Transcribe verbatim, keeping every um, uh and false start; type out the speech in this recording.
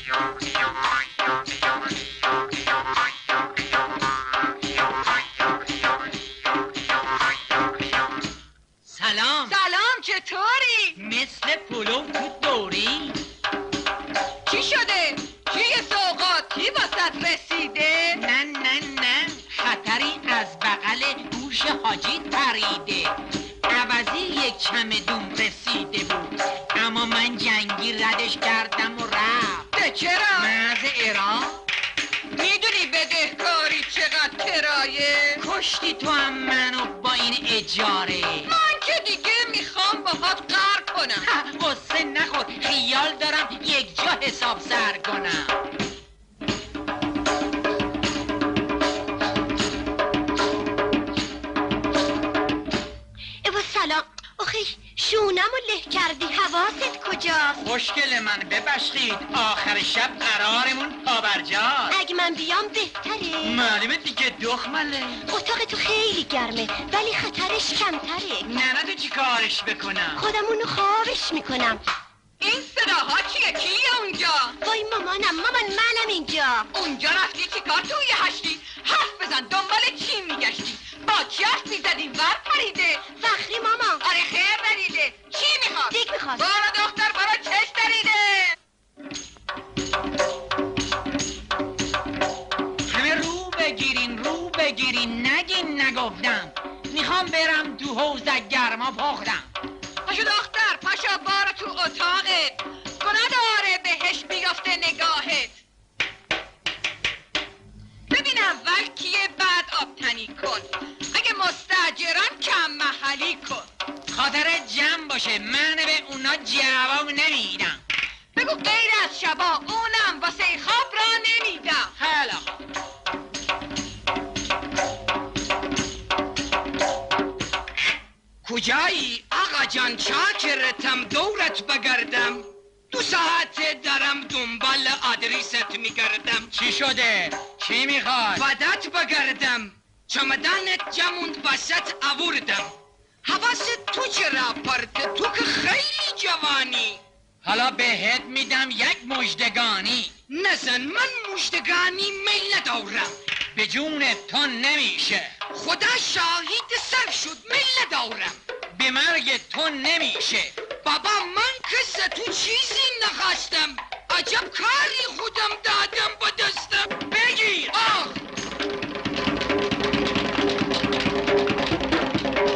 سلام. سلام، چطوری؟ مثل پلو تو دوری. چی شده؟ چیه سوغاتی واسط رسیده؟ نه نه نه، خطری از بغل گوش حاجی پریده. عوضی یک چمدون رسیده بود، اما من جنگی ردش کردم و رفت. به چرا؟ مرز ایران. میدونی بدهکاری چقدر کرایه؟ کشتی تو هم منو با این اجاره. من که دیگه میخوام باهات قهر کنم. قصه نخور، خیال دارم یک جا حساب سر کنم. ایوا سلام. آخه شونمو له کردی، حواست کجاست؟ خوشگل من ببخشید، آخر شب قرارمون پابرجاست. اگه من بیام بهتره؟ معلومه دیگه دخمله. اتاق تو خیلی گرمه ولی خطرش کمتره. نه نه تو چی کارش بکنم؟ خودمونو خوابش میکنم. این صداها چیه؟ کیه اونجا؟ وای مامانم، مامان منم اینجا. اونجا رفتی چی کار توی هشتی؟ حرف بزن، دنبال چی میگشتی؟ با چی حرف میزدی؟ ور پریده؟ فخری مامان. آره خیر دریده. چی میخواد؟ دیگ میخواد. بارا دختر بارا چش دریده. همه رو بگیرین رو بگیرین، نگین نگفتم. میخوام برم تو حوض گرما پختم. پاشو دختر، پاشو بارا تو اتاقت. گناه داره بهش بیافته نگاهت. ببین اول کیه، بعد آبتنی کن. اگه مستاجران کم محلی کن. خاطر جمع باشه، من به اونا جواب نمیدم. بگو غیر از شبا اونم واسه خواب را نمیدم. خیلی خوب. کجایی؟ آقا جان چاکرتم، دورت بگردم. دو ساعت دارم دنبال آدریست میگردم. چی شده؟ چی میخوای؟ فدات بگردم، چمدانت جموند وسط آوردم. حواست تو چرا پرت؟ تو که خیلی جوانی. حالا بهت میدم یک مژدگانی. نزن، من مژدگانی میل ندارم. به جون تو نمیشه. خدا شاهد سر شد، میل ندارم. به مرگ تو نمیشه. بابا من که ز تو چیزی نخواستم. عجب کاری خودم دادم با دستم. بگیر. آه